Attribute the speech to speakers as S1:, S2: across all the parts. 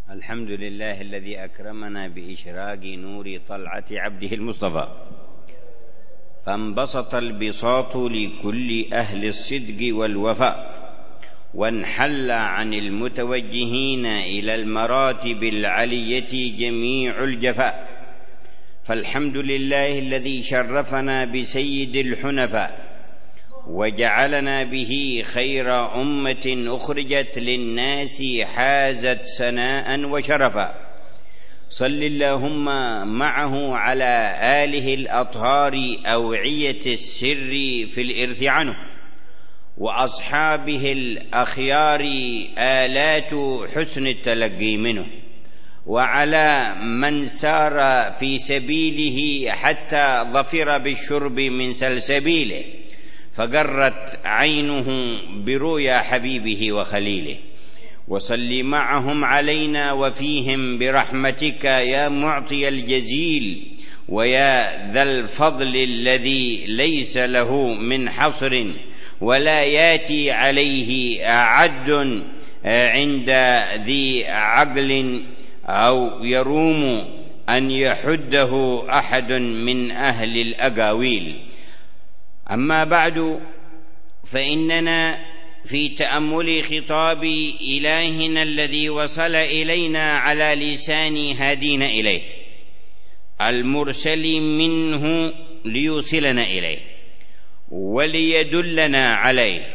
S1: الحمد لله الذي أكرمنا بإشراق نور طلعة عبده المصطفى، فانبسط البساط لكل أهل الصدق والوفاء، وانحل عن المتوجهين إلى المراتب العلية جميع الجفاء. فالحمد لله الذي شرفنا بسيد الحنفاء، وجعلنا به خير أمة أخرجت للناس حازت سناء وشرفا. صل اللهم معه على آله الأطهار أوعية السر في الإرث عنه، وأصحابه الأخيار آلات حسن التلقي منه، وعلى من سار في سبيله حتى ظفر بالشرب من سلسبيله، فقرت عينه برؤيا حبيبه وخليله. وصل معهم علينا وفيهم برحمتك يا معطي الجزيل، ويا ذا الفضل الذي ليس له من حصر، ولا ياتي عليه عد عند ذي عقل أو يروم أن يحده أحد من أهل الأقاويل. أما بعد، فإننا في تأمل خطاب إلهنا الذي وصل إلينا على لسان هادينا إليه، المرسل منه ليوصلنا إليه وليدلنا عليه.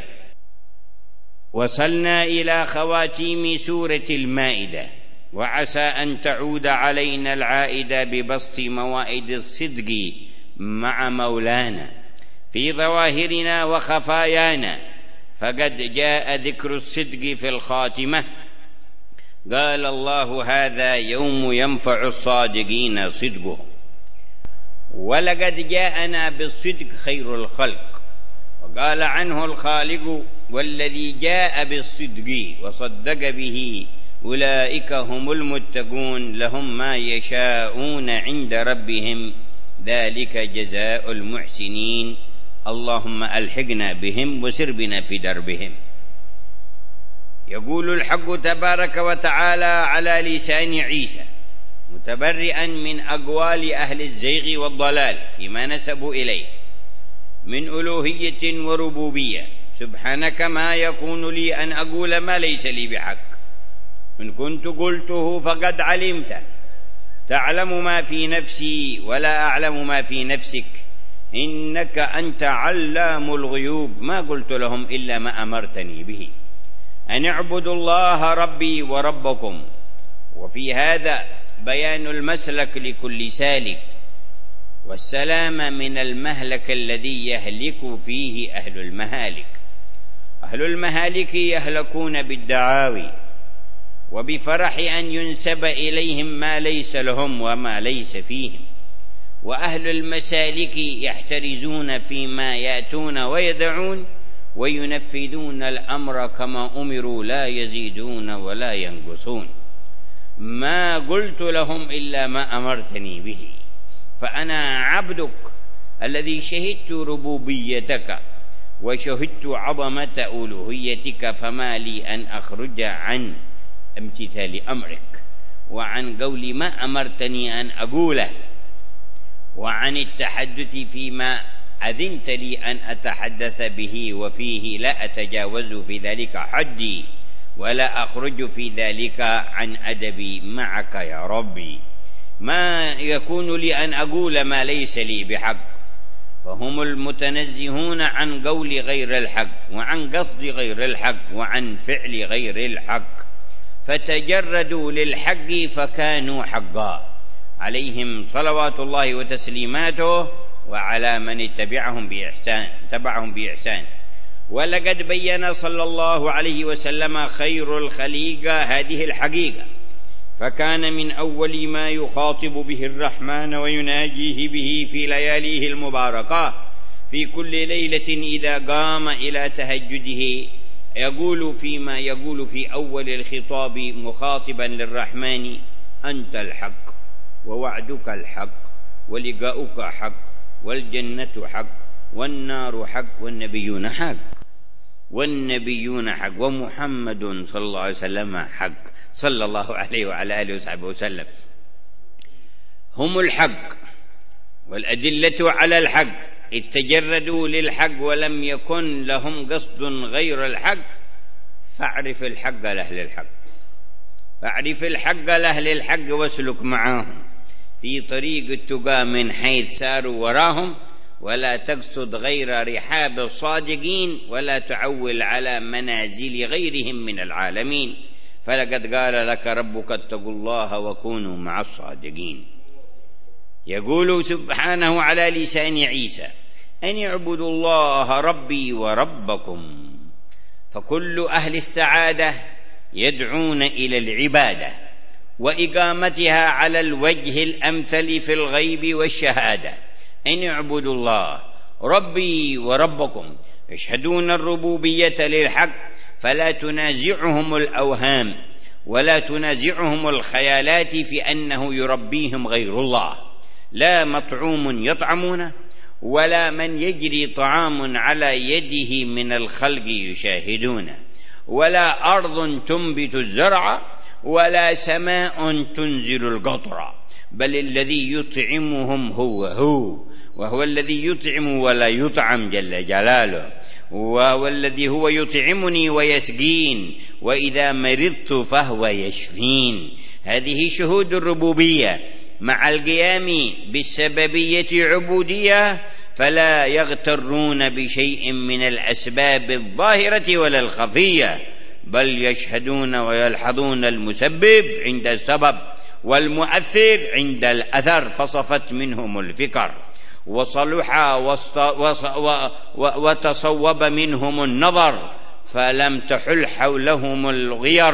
S1: وصلنا إلى خواتيم سورة المائدة، وعسى أن تعود علينا العائدة ببسط موائد الصدق مع مولانا في ظواهرنا وخفايانا، فقد جاء ذكر الصدق في الخاتمة. قال الله: هذا يوم ينفع الصادقين صدقهم. ولقد جاءنا بالصدق خير الخلق، وقال عنه الخالق: والذي جاء بالصدق وصدق به أولئك هم المتقون، لهم ما يشاءون عند ربهم، ذلك جزاء المحسنين. اللهم ألحقنا بهم وسر بنا في دربهم. يقول الحق تبارك وتعالى على لسان عيسى، متبرئا من أقوال أهل الزيغ والضلال فيما نسبوا إليه من ألوهية وربوبية: سبحانك ما يكون لي أن أقول ما ليس لي بحق، إن كنت قلته فقد علمته، تعلم ما في نفسي ولا أعلم ما في نفسك، إنك أنت علام الغيوب. ما قلت لهم إلا ما أمرتني به، أن اعبدوا الله ربي وربكم. وفي هذا بيان المسلك لكل سالك، والسلام من المهلك الذي يهلك فيه أهل المهالك. أهل المهالك يهلكون بالدعاوي وبفرح أن ينسب إليهم ما ليس لهم وما ليس فيهم، وأهل المسالك يحترزون فيما يأتون ويدعون، وينفذون الأمر كما أمروا، لا يزيدون ولا ينقصون. ما قلت لهم إلا ما أمرتني به، فأنا عبدك الذي شهدت ربوبيتك وشهدت عظمة ألوهيتك، فما لي أن أخرج عن امتثال أمرك، وعن قول ما أمرتني أن أقوله، وعن التحدث فيما أذنت لي أن أتحدث به، وفيه لا أتجاوز في ذلك حدي، ولا أخرج في ذلك عن أدبي معك يا ربي. ما يكون لي أن أقول ما ليس لي بحق، فهم المتنزهون عن قول غير الحق، وعن قصد غير الحق، وعن فعل غير الحق، فتجردوا للحق فكانوا حقا. عليهم صلوات الله وتسليماته، وعلى من تبعهم بإحسان. ولقد بين صلى الله عليه وسلم خير الخليقة هذه الحقيقة، فكان من أول ما يخاطب به الرحمن ويناجيه به في لياليه المباركة في كل ليلة إذا قام إلى تهجده، يقول فيما يقول في أول الخطاب مخاطبا للرحمن: أنت الحق، ووعدك الحق، ولقاؤك حق، والجنة حق، والنار حق، والنبيون حق، ومحمد صلى الله عليه وسلم حق. صلى الله عليه وعلى آله وصحبه وسلم. هم الحق والأدلة على الحق، إذ تجردوا للحق ولم يكن لهم قصد غير الحق، فاعرف الحق لأهل الحق، فاعرف الحق لأهل الحق واسلك معاهم في طريق التقى من حيث ساروا وراهم، ولا تقصد غير رحاب الصادقين، ولا تعول على منازل غيرهم من العالمين، فلقد قال لك ربك اتقوا الله وكونوا مع الصادقين. يقول سبحانه على لسان عيسى: أن اعبدوا الله ربي وربكم. فكل أهل السعادة يدعون إلى العبادة وإقامتها على الوجه الأمثل في الغيب والشهادة. أن اعبدوا الله ربي وربكم، يشهدون الربوبية للحق، فلا تنازعهم الأوهام ولا تنازعهم الخيالات في أنه يربيهم غير الله، لا مطعوم يطعمونه ولا من يجري طعام على يده من الخلق يشاهدونه، ولا أرض تنبت الزرع ولا سماء تنزل القطر، بل الذي يطعمهم هو وهو الذي يطعم ولا يطعم جل جلاله، وهو الذي هو يطعمني ويسقين، وإذا مرضت فهو يشفين. هذه شهود الربوبية مع القيام بالسببية عبودية، فلا يغترون بشيء من الأسباب الظاهرة ولا الخفية، بل يشهدون ويلحظون المسبب عند السبب والمؤثر عند الأثر، فصفت منهم الفكر وصلح وتصوب منهم النظر، فلم تحل حولهم الغير،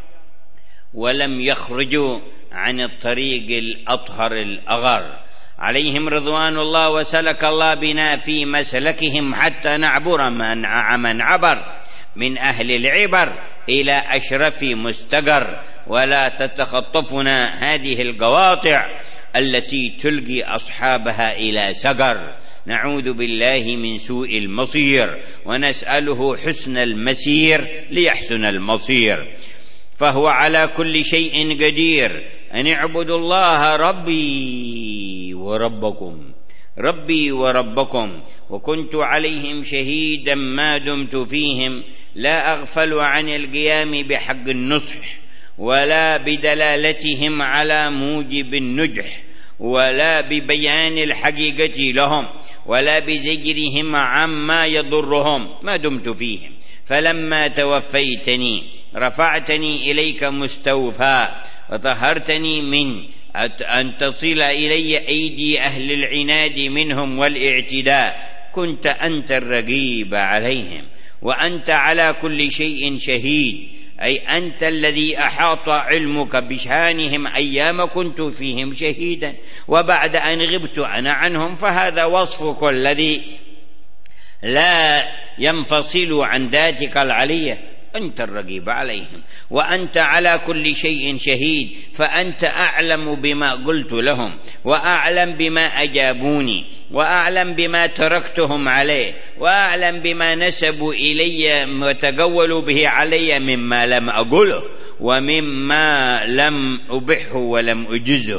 S1: ولم يخرجوا عن الطريق الأطهر الأغر. عليهم رضوان الله، وسلك الله بنا في مسلكهم حتى نعبر من عبر من أهل العبر إلى أشرف مستقر، ولا تتخطفنا هذه القواطع التي تلقي أصحابها إلى سقر. نعوذ بالله من سوء المصير، ونسأله حسن المسير ليحسن المصير، فهو على كل شيء قدير. أن اعبدوا الله ربي وربكم، ربي وربكم، وكنت عليهم شهيدا ما دمت فيهم، لا أغفل عن القيام بحق النصح، ولا بدلالتهم على موجب النجح، ولا ببيان الحقيقة لهم، ولا بزجرهم عما يضرهم ما دمت فيهم. فلما توفيتني رفعتني إليك مستوفى، وطهرتني من أن تصل إلي أيدي أهل العناد منهم والاعتداء. كنت أنت الرقيب عليهم، وأنت على كل شيء شهيد، أي أنت الذي أحاط علمك بشأنهم أيام كنت فيهم شهيدا، وبعد أن غبت أنا عنهم، فهذا وصفك الذي لا ينفصل عن ذاتك العلية. أنت الرقيب عليهم، وأنت على كل شيء شهيد، فأنت أعلم بما قلت لهم، وأعلم بما أجابوني، وأعلم بما تركتهم عليه، وأعلم بما نسبوا إلي وتقولوا به علي مما لم أقوله ومما لم أبحه ولم أجزه.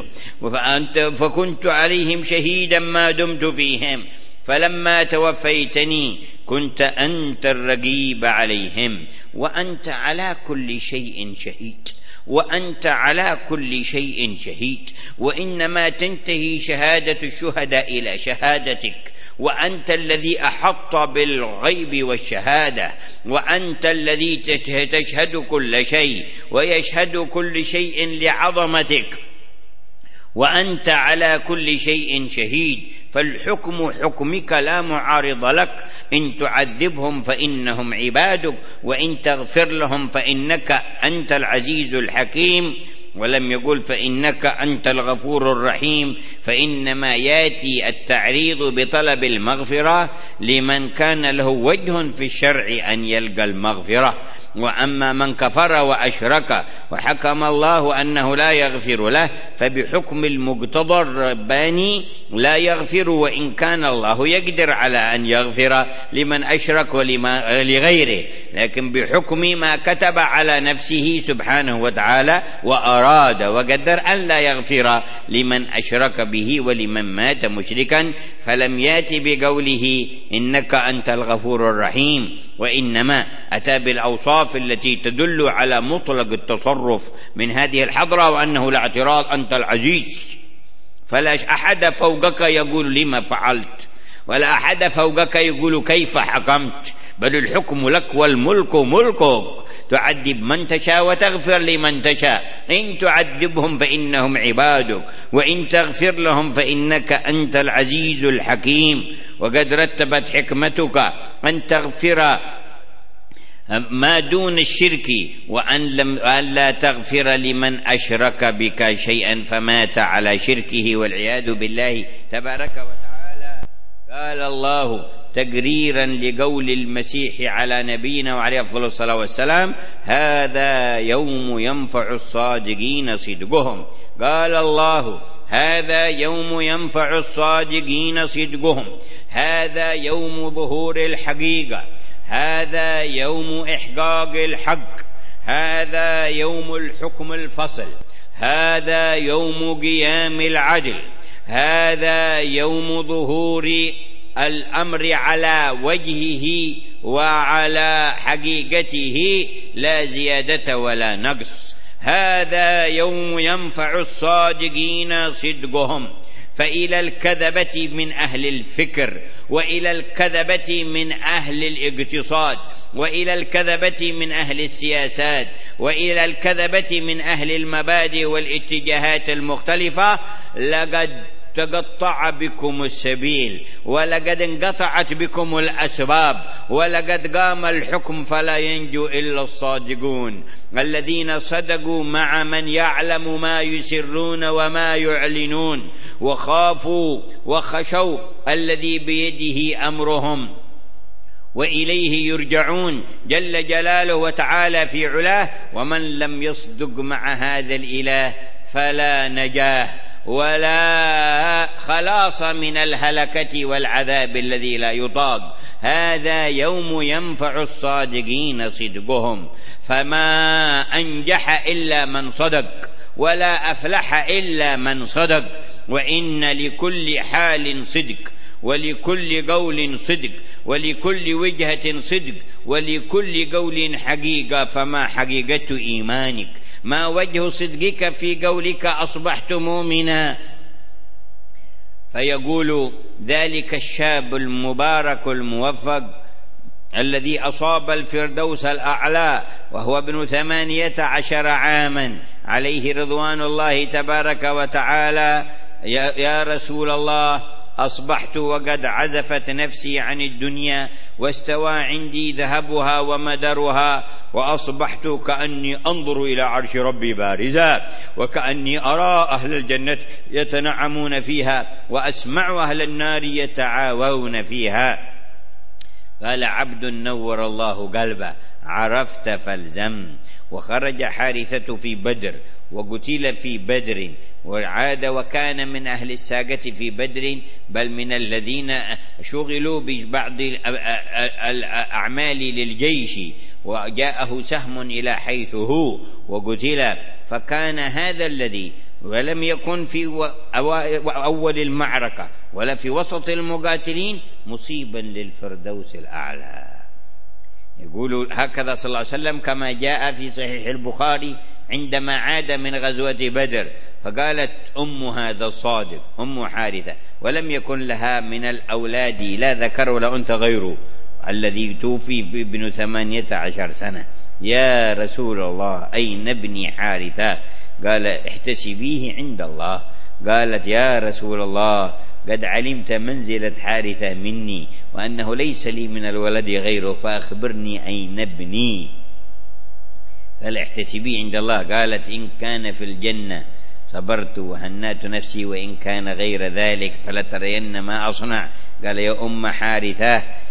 S1: فكنت عليهم شهيدا ما دمت فيهم، فلما توفيتني كنت أنت الرقيب عليهم، وأنت على كل شيء شهيد، وأنت على كل شيء شهيد. وإنما تنتهي شهادة الشهداء إلى شهادتك، وأنت الذي أحط بالغيب والشهادة، وأنت الذي تشهد كل شيء ويشهد كل شيء لعظمتك، وأنت على كل شيء شهيد. فالحكم حكمك لا معارض لك، إن تعذبهم فإنهم عبادك، وإن تغفر لهم فإنك أنت العزيز الحكيم. ولم يقل فإنك أنت الغفور الرحيم، فإنما يأتي التعريض بطلب المغفرة لمن كان له وجه في الشرع أن يلقى المغفرة، وأما من كفر وأشرك وحكم الله أنه لا يغفر له فبحكم المقتضى الرباني لا يغفر، وإن كان الله يقدر على أن يغفر لمن أشرك ولغيره، لكن بحكم ما كتب على نفسه سبحانه وتعالى وأراد وقدر أن لا يغفر لمن أشرك به ولمن مات مشركا، فلم يأت بقوله إنك أنت الغفور الرحيم، وإنما أتى بالأوصاف التي تدل على مطلق التصرف من هذه الحضرة، وأنه لا اعتراض، أنت العزيز، فلا أحد فوقك يقول لما فعلت، ولا أحد فوقك يقول كيف حكمت، بل الحكم لك والملك ملكك، تعذب من تشاء وتغفر لمن تشاء، إن تعذبهم فإنهم عبادك وإن تغفر لهم فإنك أنت العزيز الحكيم. وقد رتبت حكمتك أن تغفر ما دون الشرك، وأن لا تغفر لمن أشرك بك شيئا فمات على شركه والعياذ بالله تبارك وتعالى. قال الله تقريرا لقول المسيح على نبينا وعليه أفضل الصلاة والسلام: هذا يوم ينفع الصادقين صدقهم. قال الله: هذا يوم ينفع الصادقين صدقهم، هذا يوم ظهور الحقيقة، هذا يوم إحقاق الحق، هذا يوم الحكم الفصل، هذا يوم قيام العدل، هذا يوم ظهور الأمر على وجهه وعلى حقيقته لا زيادة ولا نقص. هذا يوم ينفع الصادقين صدقهم. فإلى الكذبة من أهل الفكر، وإلى الكذبة من أهل الاقتصاد، وإلى الكذبة من أهل السياسات، وإلى الكذبة من أهل المبادئ والاتجاهات المختلفة، لقد تقطع بكم السبيل، ولقد انقطعت بكم الأسباب، ولقد قام الحكم فلا ينجو إلا الصادقون الذين صدقوا مع من يعلم ما يسرون وما يعلنون، وخافوا وخشوا الذي بيده أمرهم وإليه يرجعون جل جلاله وتعالى في علاه. ومن لم يصدق مع هذا الإله فلا نجاه ولا خلاص من الهلكة والعذاب الذي لا يطاق. هذا يوم ينفع الصادقين صدقهم، فما أنجح إلا من صدق، ولا أفلح إلا من صدق. وإن لكل حال صدق، ولكل قول صدق، ولكل وجهة صدق، ولكل قول حقيقة. فما حقيقة إيمانك؟ ما وجه صدقك في قولك أصبحت مؤمنا؟ فيقول ذلك الشاب المبارك الموفق الذي أصاب الفردوس الأعلى وهو ابن 18 عاما عليه رضوان الله تبارك وتعالى: يا رسول الله، أصبحت وقد عزفت نفسي عن الدنيا واستوى عندي ذهبها ومدرها، وأصبحت كأني أنظر إلى عرش ربي بارزا، وكأني أرى أهل الجنة يتنعمون فيها، وأسمع أهل النار يتعاوون فيها. قال: عبد نور الله قلبه، عرفت فالزم. وخرج حارثة في بدر، وقتل في بدر، وعاد وكان من أهل الساقة في بدر، بل من الذين شغلوا ببعض الأعمال للجيش، وجاءه سهم إلى حيث هو وقتل. فكان هذا الذي ولم يكن في أول المعركة ولا في وسط المقاتلين مصيبا للفردوس الأعلى. يقول هكذا صلى الله عليه وسلم كما جاء في صحيح البخاري عندما عاد من غزوة بدر، فقالت أم هذا الصادق، أم حارثة، ولم يكن لها من الأولاد لا ذكر ولا أنثى غيره، الذي توفي ابن 18 سنة: يا رسول الله، أين ابني حارثة؟ قال: احتسبيه عند الله. قالت: يا رسول الله، قد علمت منزلة حارثة مني، وأنه ليس لي من الولد غيره، فأخبرني أين ابني؟ قال: احتسبيه عند الله. قالت: إن كان في الجنة صبرت وهنأت نفسي، وإن كان غير ذلك فلترين ما أصنع. قال: يا أم حارثة،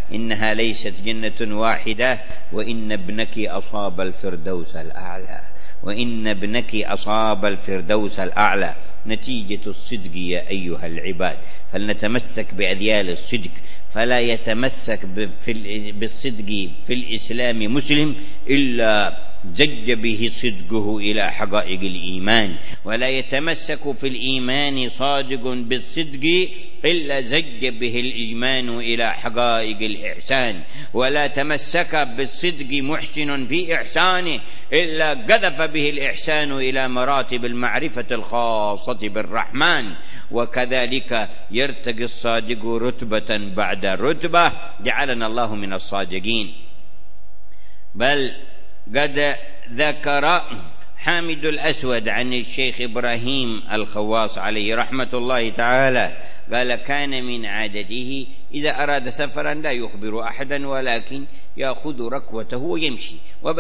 S1: إنها ليست جنة واحدة، وإن ابنك أصاب الفردوس الأعلى، وإن ابنك أصاب الفردوس الأعلى. نتيجة الصدق يا أيها العباد، فلنتمسك بأذيال الصدق، فلا يتمسك بالصدق في الإسلام مسلم إلا زج به صدقه إلى حقائق الإيمان، ولا يتمسك في الإيمان صادق بالصدق إلا زج به الإيمان إلى حقائق الإحسان، ولا تمسك بالصدق محسن في إحسانه إلا قذف به الإحسان إلى مراتب المعرفة الخاصة بالرحمن. وكذلك يرتقي الصادق رتبة بعد رتبة، جعلنا الله من الصادقين. بل قد ذكر حامد الأسود عن الشيخ إبراهيم الخواص عليه رحمة الله تعالى، قال: كان من عادته إذا أراد سفرا لا يخبر أحدا، ولكن يأخذ ركوته ويمشي،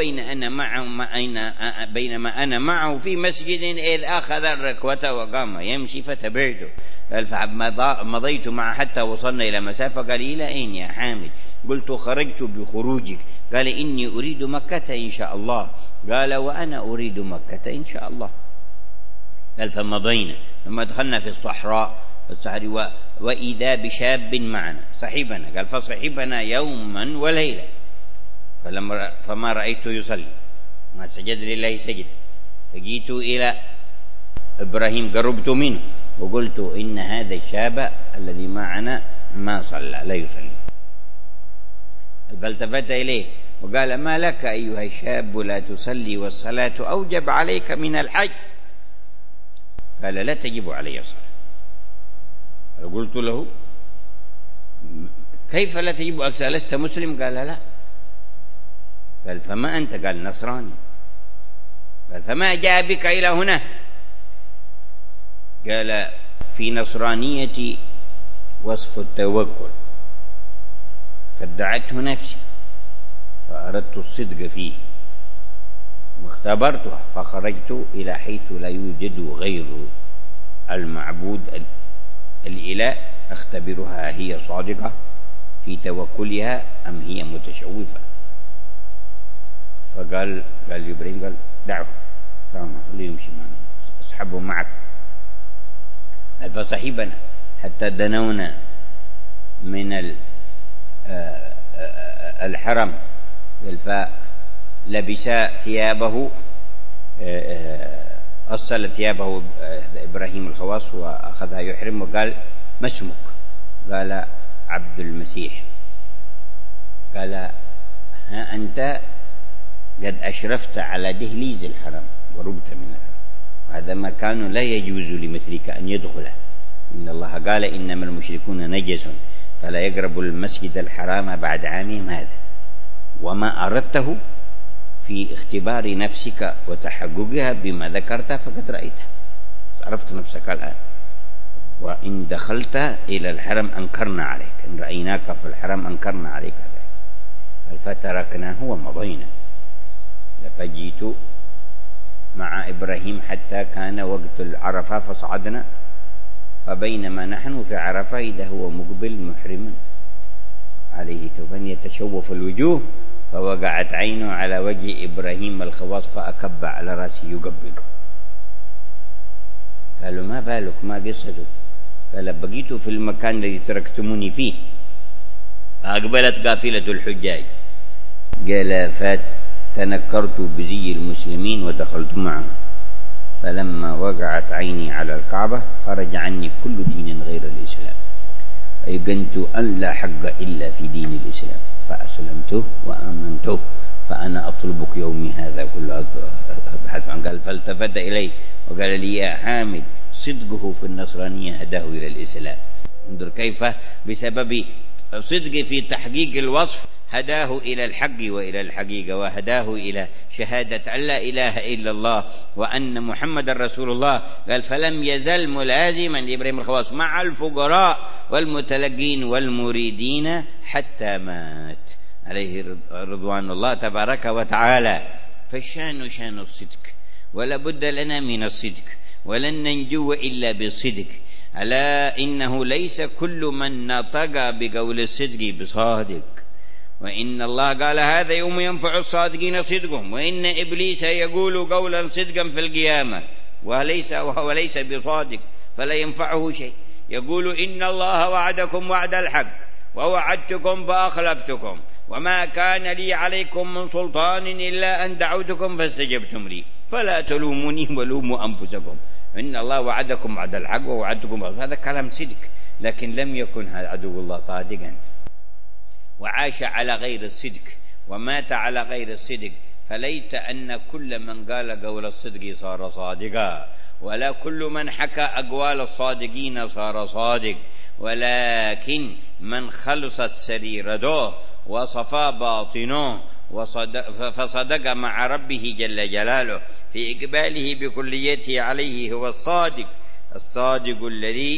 S1: بينما أنا معه في مسجد إذ أخذ الركوة وقام يمشي فتبعته. قال: فمضيت معه حتى وصلنا إلى مسافة. قال: إلى أين يا حامد؟ قلت: خرجت بخروجك. قال: إني أريد مكة إن شاء الله. قال: وأنا أريد مكة إن شاء الله. قال: فمضينا، ثم دخلنا في الصحراء وإذا بشاب معنا صحيبنا. قال: فصحبنا يوما وليلة، فما رأيته يصلي، ما سجد لله سجد، فجيت إلى إبراهيم قربت منه وقلت: إن هذا الشاب الذي معنا ما صلى، لا يصلي. فالتفت إليه وقال: ما لك أيها الشاب لا تصلي والصلاة أوجب عليك من الحج؟ قال: لا تجب علي الصلاة. قلت له: كيف لا تجب عليك؟ لست مسلم؟ قال: لا. قال: فما أنت؟ قال: نصراني. قال: فما جاء بك إلى هنا؟ قال: في نصرانيتي وصف التوكل، فادعته نفسي فأردت الصدق فيه واختبرتها، فخرجت إلى حيث لا يوجد غير المعبود الإله، أختبرها هي صادقة في توكلها أم هي متشوفة. فقال إبراهيم: قال: دعوه، خليه يمشي معنا، أصحبه معك. فصحبنا حتى دنونا من الحرم، فلبس ثيابه، أصل ثيابه إبراهيم الخواص وأخذها يحرم، وقال: ما اسمك؟ قال: عبد المسيح. قال: ها أنت قد أشرفت على دهليز الحرم وربت من الحرم، وهذا مكان لا يجوز لمثلك أن يدخله، إن الله قال: إنما المشركون نجس فلا يقربوا المسجد الحرام بعد عامهم هذا. وما أردته في اختبار نفسك وتحققها بما ذكرت فقد رأيتها، عرفت نفسك الآن. وإن دخلت إلى الحرم أنكرنا عليك، إن رأيناك في الحرم أنكرنا عليك ذلك. فتركناه ومضينا. فجيت مع إبراهيم حتى كان وقت العرفة فصعدنا، فبينما نحن في عرفة إذا هو مقبل محرما عليه ثوبان يتشوف الوجوه، فوقعت عينه على وجه إبراهيم الخواص فأكب على رأسه يقبله. قالوا: ما بالك؟ ما قصته؟ قال: بقيت في المكان الذي تركتموني فيه، فأقبلت قافلة الحجاج. قال: فتنكرت بزي المسلمين ودخلت معهم، فلما وقعت عيني على الكعبة خرج عني كل دين غير الإسلام، أيقنت أن لا حق إلا في دين الإسلام، فأسلمته وآمنته، فأنا أطلبك يومي هذا كله أبحث عنه. قال: فالتفت إلي وقال لي: يا حامد، صدقه في النصرانية هداه إلى الإسلام. انظر كيف بسبب صدق في تحقيق الوصف هداه إلى الحق وإلى الحقيقة، وهداه إلى شهادة أن لا إله إلا الله وأن محمد رسول الله. قال: فلم يزل ملازما لإبراهيم الخواص مع الفقراء والمتلقين والمريدين حتى مات عليه رضوان الله تبارك وتعالى. فالشان شان الصدق، ولا بد لنا من الصدق، ولن ننجو إلا بالصدق. ألا إنه ليس كل من نطق بقول الصدق بصادق، وإن الله قال هذا يوم ينفع الصادقين صدقهم، وإن إبليس يقول قولا صدقا في القيامة وهو ليس بصادق فلا ينفعه شيء، يقول إن الله وعدكم وعد الحق ووعدتكم فأخلفتكم وما كان لي عليكم من سلطان إلا أن دعوتكم فاستجبتم لي فلا تلوموني ولوموا أنفسكم. إن الله وعدكم وعد الحق ووعدتكم، هذا كلام صدق، لكن لم يكن هذا عدو الله صادقا، وعاش على غير الصدق ومات على غير الصدق. فليت أن كل من قال قول الصدق صار صادقا، ولا كل من حكى أقوال الصادقين صار صادق، ولكن من خلصت سريرته وصفى باطنه فصدق مع ربه جل جلاله في إقباله بكليته عليه هو الصادق الذي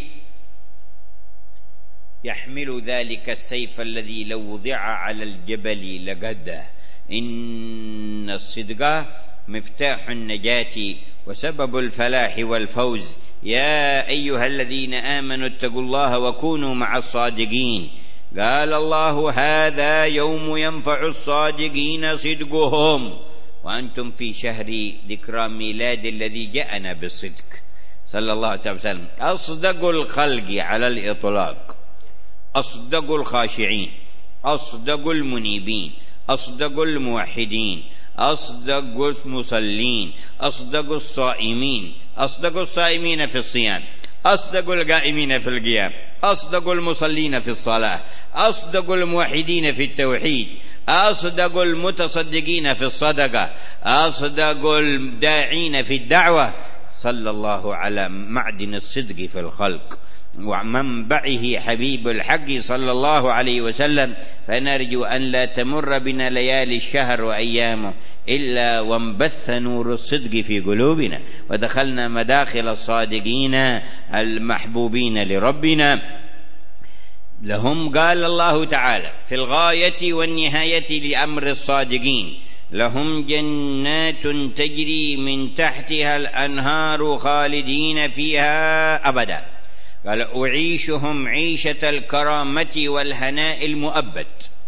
S1: يحمل ذلك السيف الذي لو وضع على الجبل لقده. إن الصدق مفتاح النجاة وسبب الفلاح والفوز. يا أيها الذين آمنوا اتقوا الله وكونوا مع الصادقين. قال الله هذا يوم ينفع الصادقين صدقهم، وأنتم في شهر ذكرى ميلاد الذي جاءنا بالصدق صلى الله عليه وسلم، أصدق الخلق على الإطلاق، أصدق الخاشعين، أصدق المنيبين، أصدق الموحدين، أصدق المصلين، أصدق الصائمين، أصدق الصائمين في الصيام، أصدق القائمين في القيام، أصدق المصلين في الصلاة، أصدق الموحدين في التوحيد، أصدق المتصدقين في الصدقة، أصدق الداعين في الدعوة، صلى الله على معدن الصدق في الخلق ومنبعه حبيب الحق صلى الله عليه وسلم. فنرجو أن لا تمر بنا ليالي الشهر وأيامه إلا وانبث نور الصدق في قلوبنا ودخلنا مداخل الصادقين المحبوبين لربنا. لهم قال الله تعالى في الغاية والنهاية لأمر الصادقين لهم جنات تجري من تحتها الأنهار خالدين فيها أبدا. قال أعيشهم عيشة الكرامة والهناء المؤبد.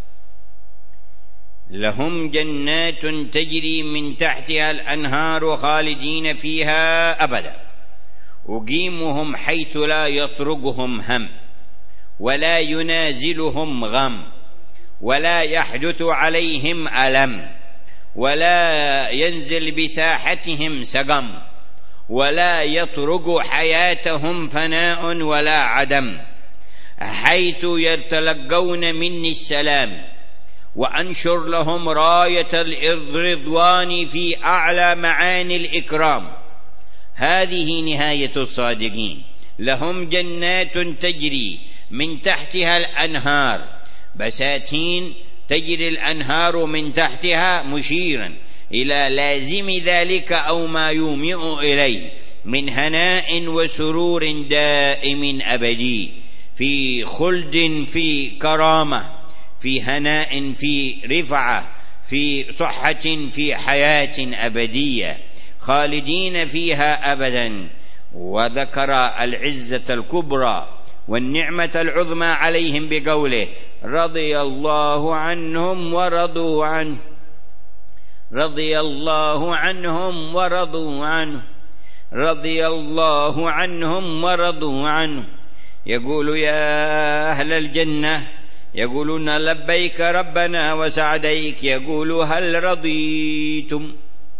S1: لهم جنات تجري من تحتها الأنهار خالدين فيها أبدا. أقيمهم حيث لا يطرقهم هم ولا ينازلهم غم ولا يحدث عليهم ألم ولا ينزل بساحتهم سقم ولا يطرق حياتهم فناء ولا عدم، حيث يتلقون مني السلام وأنشر لهم راية الرضوان في أعلى معاني الإكرام. هذه نهاية الصادقين. لهم جنات تجري من تحتها الأنهار، بساتين تجري الأنهار من تحتها مشيرا إلى لازم ذلك أو ما يومئ إليه من هناء وسرور دائم أبدي، في خلد، في كرامة، في هناء، في رفعة، في صحة، في حياة أبدية خالدين فيها أبدا. وذكر العزة الكبرى والنعمة العظمى عليهم بقوله رضي الله عنهم ورضوا عنه، رضي الله عنهم ورضوا عنه، رضي الله عنهم ورضوا عنه. يقول يا أهل الجنة يقولون لبيك ربنا وسعديك، يقول هل رضيتم؟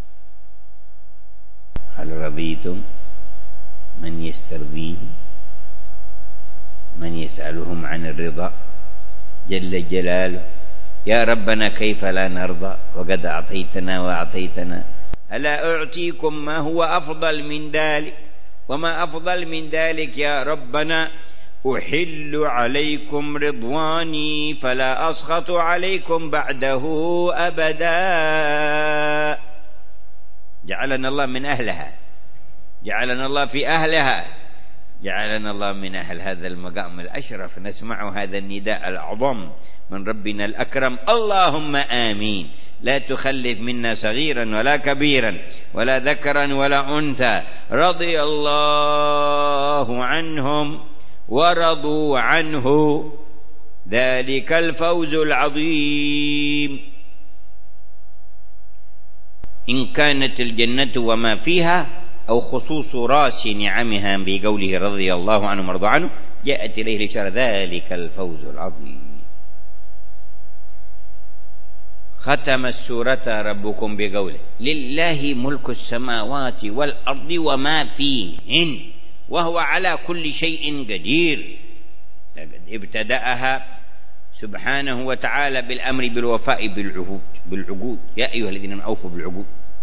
S1: هل رضيتم؟ من يسترضيهم؟ من يسألهم عن الرضا جل جلاله؟ يا ربنا كيف لا نرضى وقد أعطيتنا وأعطيتنا؟ ألا أعطيكم ما هو أفضل من ذلك؟ وما أفضل من ذلك يا ربنا؟ أحل عليكم رضواني فلا أسخط عليكم بعده أبدا. جعلنا الله من أهلها، جعلنا الله في أهلها، جعلنا الله من أهل هذا المقام الأشرف. نسمع هذا النداء الأعظم من ربنا الأكرم اللهم آمين. لا تخلف منا صغيرا ولا كبيرا ولا ذكرا ولا أنثى. رضي الله عنهم ورضوا عنه. ذلك الفوز العظيم. إن كانت الجنة وما فيها أو خصوص راس نعمها بقوله رضي الله عنه مرضى عنه جاءت إليه الإشارة ذلك الفوز العظيم. ختم السورة ربكم بقوله لله ملك السماوات والأرض وما فيهن وهو على كل شيء قدير. لقد ابتدأها سبحانه وتعالى بالأمر بالوفاء بالعقود يا أيها الذين أوفوا بالعقود،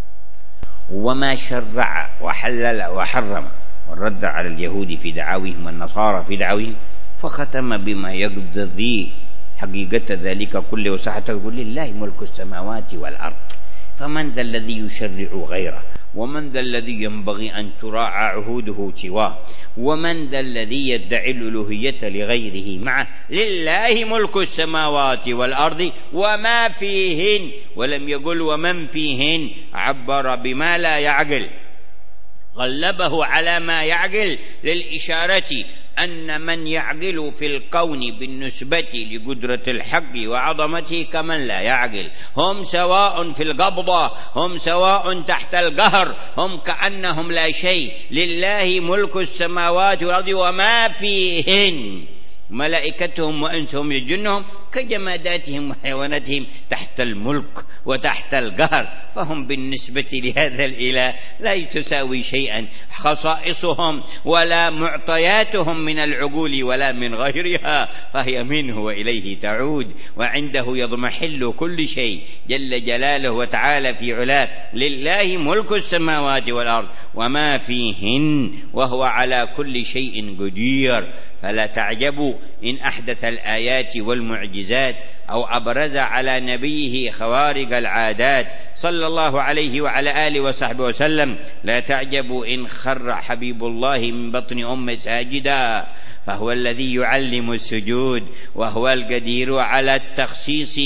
S1: وما شرع وحلل وحرم والرد على اليهود في دعاويهم والنصارى في دعاويهم، فختم بما يقتضي حقيقة ذلك كله وصحته. يقول لله ملك السماوات والأرض، فمن ذا الذي يشرع غيره، ومن ذا الذي ينبغي أن تراعى عهوده سواه، ومن ذا الذي يدعي الألوهية لغيره معه. لله ملك السماوات والأرض وما فيهن، ولم يقل ومن فيهن، عبر بما لا يعقل، غلبه على ما يعقل للإشارة أن من يعقل في الكون بالنسبة لقدرة الحق وعظمته كمن لا يعقل، هم سواء في القبضة، هم سواء تحت القهر، هم كأنهم لا شيء. لله ملك السماوات والأرض وما فيهن، ملائكتهم وأنسهم يجنهم كجماداتهم وحيواناتهم تحت الملك وتحت القهر، فهم بالنسبة لهذا الإله لا تساوي شيئا. خصائصهم ولا معطياتهم من العقول ولا من غيرها، فهي منه وإليه تعود، وعنده يضمحل كل شيء جل جلاله وتعالى في علاه. لله ملك السماوات والأرض وما فيهن وهو على كل شيء قدير. فلا تعجبوا إن أحدث الآيات والمعجزات أو أبرز على نبيه خوارق العادات صلى الله عليه وعلى آله وصحبه وسلم. لا تعجبوا إن خر حبيب الله من بطن أمه ساجدا، فهو الذي يعلم السجود، وهو القدير على التخصيص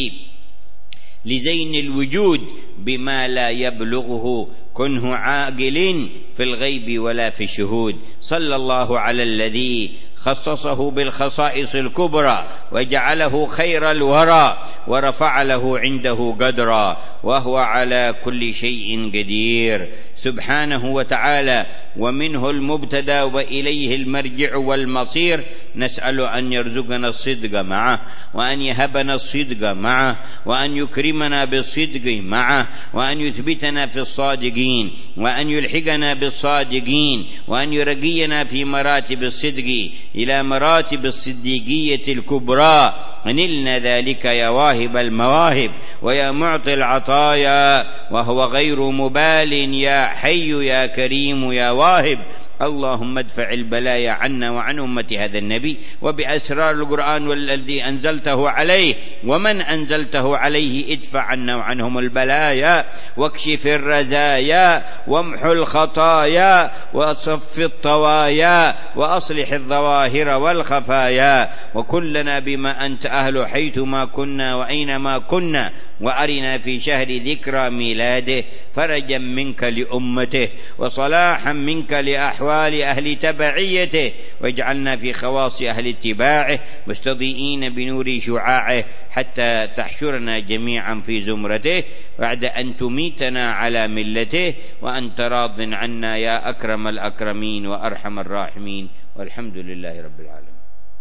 S1: لزين الوجود بما لا يبلغه كنه عاقل في الغيب ولا في الشهود. صلى الله على الذي خصصه بالخصائص الكبرى وجعله خير الورى ورفع له عنده قدرا، وهو على كل شيء قدير سبحانه وتعالى. ومنه المبتدأ وإليه المرجع والمصير. نسأل أن يرزقنا الصدق معه، وأن يهبنا الصدق معه، وأن يكرمنا بالصدق معه، وأن يثبتنا في الصادقين، وأن يلحقنا بالصادقين، وأن يرقينا في مراتب الصدق إلى مراتب الصديقية الكبرى. نلنا ذلك يا واهب المواهب ويا معطي العطايا، وهو غير مبال يا حي يا كريم يا واهب. اللهم ادفع البلايا عنا وعن أمة هذا النبي وبأسرار القرآن والذي أنزلته عليه ومن أنزلته عليه. ادفع عنا وعنهم البلايا، واكشف الرزايا، وامحو الخطايا، وصف الطوايا، وأصلح الظواهر والخفايا، وكلنا بما أنت أهل حيثما كنا وأينما كنا. وأرنا في شهر ذكرى ميلاده فرجا منك لأمته، وصلاحا منك لأحوال أهل تبعيته، واجعلنا في خواص أهل اتباعه مستضيئين بنور شعاعه، حتى تحشرنا جميعا في زمرته بعد أن تميتنا على ملته، وأنت راض عنا يا أكرم الأكرمين وأرحم الراحمين، والحمد لله رب العالمين.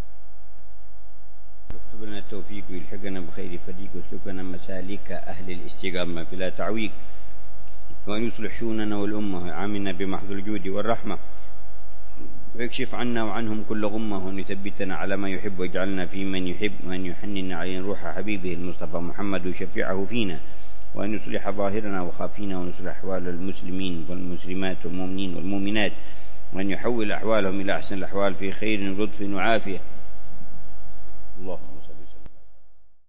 S1: اكتب لنا التوفيق ويلحقنا بخير فديك، واسلكنا مسالك أهل الاستقامة بلا تعويق، وأن يصلح شؤوننا والأمة، ويعاملنا بمحض الجود والرحمة، ويكشف عنا وعنهم كل غمة، وأن يثبتنا على ما يحب، ويجعلنا في من يحب، وأن يحنن علينا روح حبيبه المصطفى محمد وشفيعه فينا، وأن يصلح ظاهرنا وخافينا، وأن يصلح أحوال المسلمين والمسلمات والمؤمنين والمؤمنات، وأن يحول أحوالهم إلى أحسن الأحوال في خير ولطف وعافية.